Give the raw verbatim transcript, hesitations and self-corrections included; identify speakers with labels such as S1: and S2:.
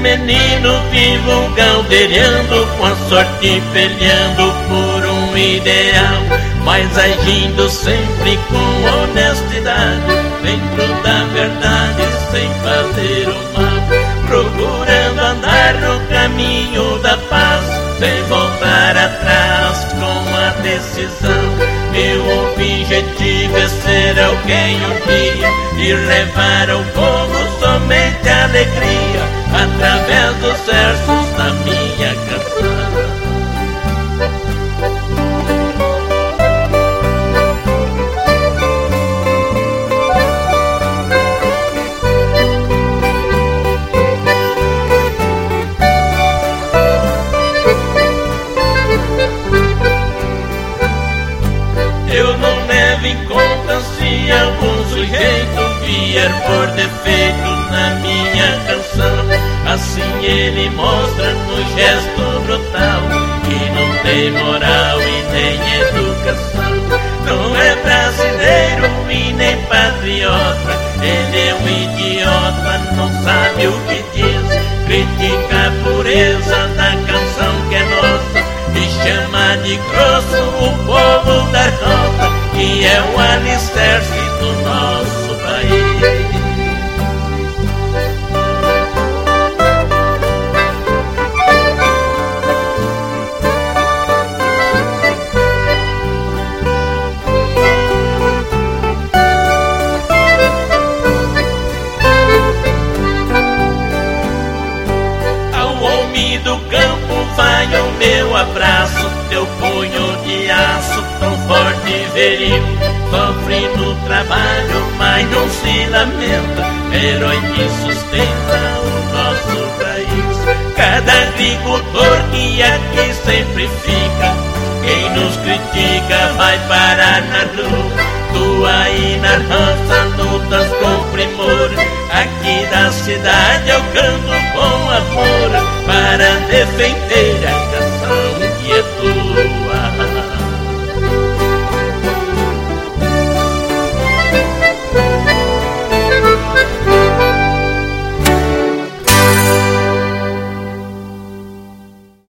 S1: menino vivo galdeirando, com a sorte peleando por um ideal, mas agindo sempre com honestidade, dentro da verdade, sem fazer o mal, procurando andar no caminho da paz, sem voltar atrás com a decisão. Meu objetivo é ser alguém um dia e levar ao povo somente alegria, através dos versos da minha canção. Eu não levo em conta se algum sujeito vier por defeito na minha canção. Assim ele mostra no gesto brutal que não tem moral e nem educação. Não é brasileiro e nem patriota, ele é um idiota, não sabe o que diz. Critica a pureza da canção que é nossa e chama de grosso o povo da roça, que é o alicerce do nosso país. Ao homem do campo vai o meu abraço, teu punho de aço tão forte e viril, sofre no trabalho, mas não se lamenta, herói que sustenta o nosso país. Cada agricultor que aqui sempre fica, quem nos critica vai parar na rua. Tu aí na roça lutas com primor, aqui da cidade eu canto com amor, para defender